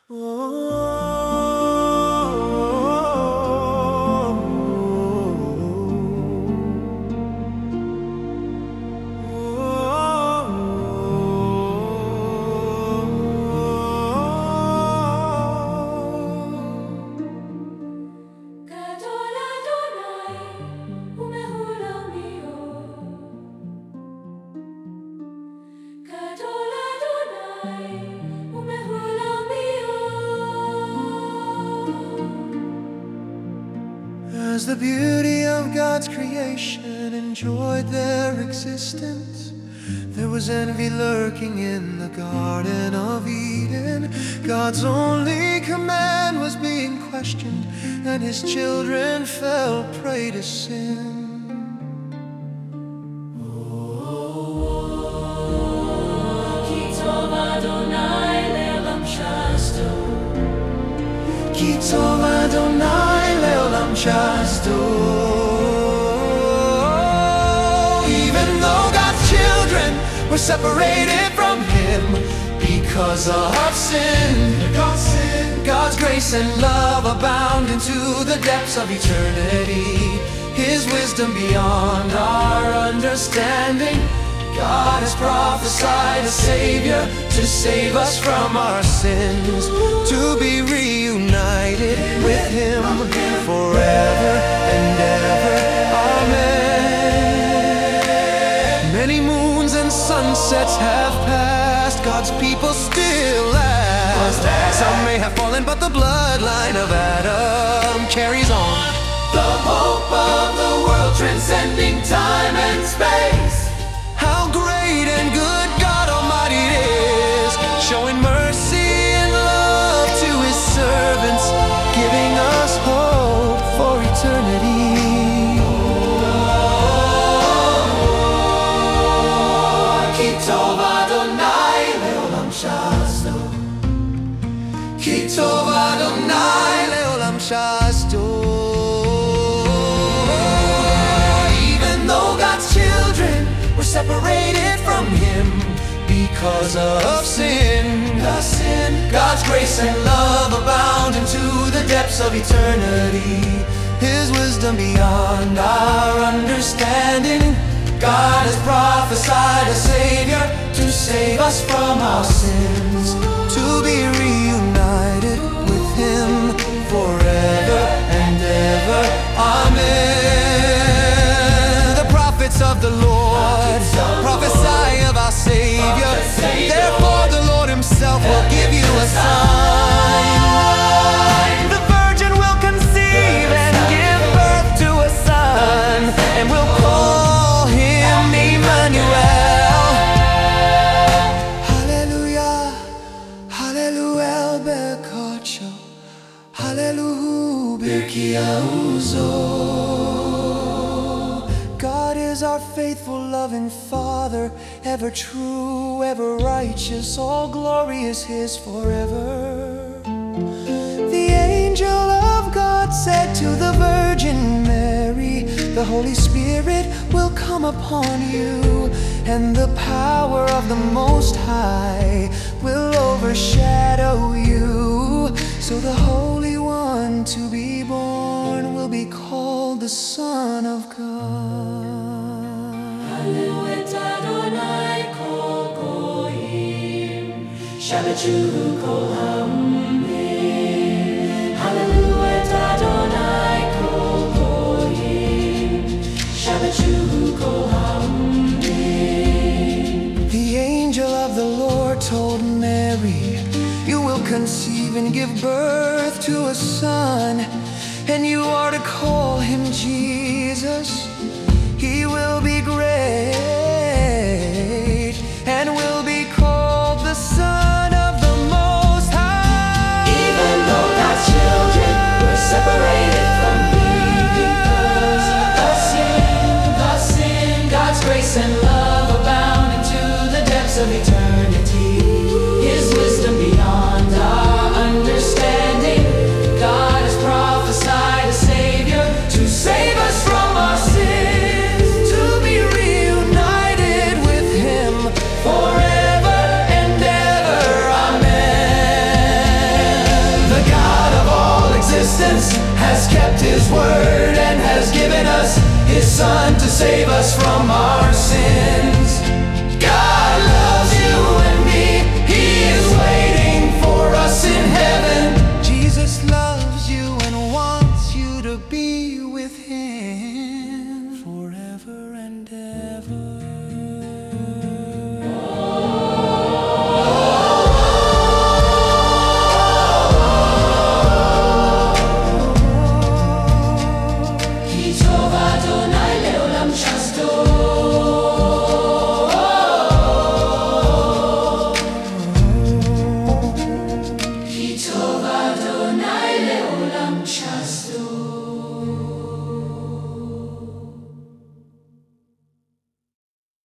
As the beauty of God's creation enjoyed their existence, there was envy lurking in the Garden of Eden. God's only command was being questioned, and His children fell prey to sin. Ki tov Adonai le'olam shasto. Even though God's children were separated from Him because of sin, God's grace and love abound into the depths of eternity. His wisdom beyond our understanding. God has prophesied a Savior to save us from our sins, to be reunited with Him forever and ever. Amen. Many moons and sunsets have passed, God's people still last. Some may have fallen, but the bloodline of Adam carries on. The hope of the world transcending time and space. How great and good God Almighty is, showing mercy and love to His servants, giving us hope for eternity. Ki tov Adonai le'olam shasto. Ki tov Adonai le'olam shasto. Even though God's children were separated from Him because of sin, God's grace and love abound into the depths of eternity. His wisdom beyond our understanding. God has prophesied a Savior to save us from our sins, to be reunited with Him forever and ever. Amen. The prophets of the Lord prophesy of our Savior. Therefore the Lord Himself will give you a sign. The virgin will conceive and give birth to a son, and we'll call Him Emmanuel. Hallelujah, Hallelujah Berkocho, Hallelujah Birkiauzo. God is our faithful, loving Father, ever true, ever righteous. All glory is His forever. The angel of God said to the Virgin Mary, the Holy Spirit will come upon you, and the power of the Most High will overshadow you. So the Holy One to be born will be called the Son of God. Hallelujah Adonai kol goyim, Shabbachu kol ha'umim. Hallelujah Adonai kol goyim, Shabbachu kol ha'umim. The angel of the Lord told Mary, you will conceive and give birth to a son, and you are to call Him Jesus. He will be great and will be called the Son of the Most High. Even though God's children were separated from Him because of sin, God's grace and love abound into the depths of eternity. His wisdom beyond our understanding. God has prophesied a Savior to save us from our sins, to be reunited Son to save us from our sin.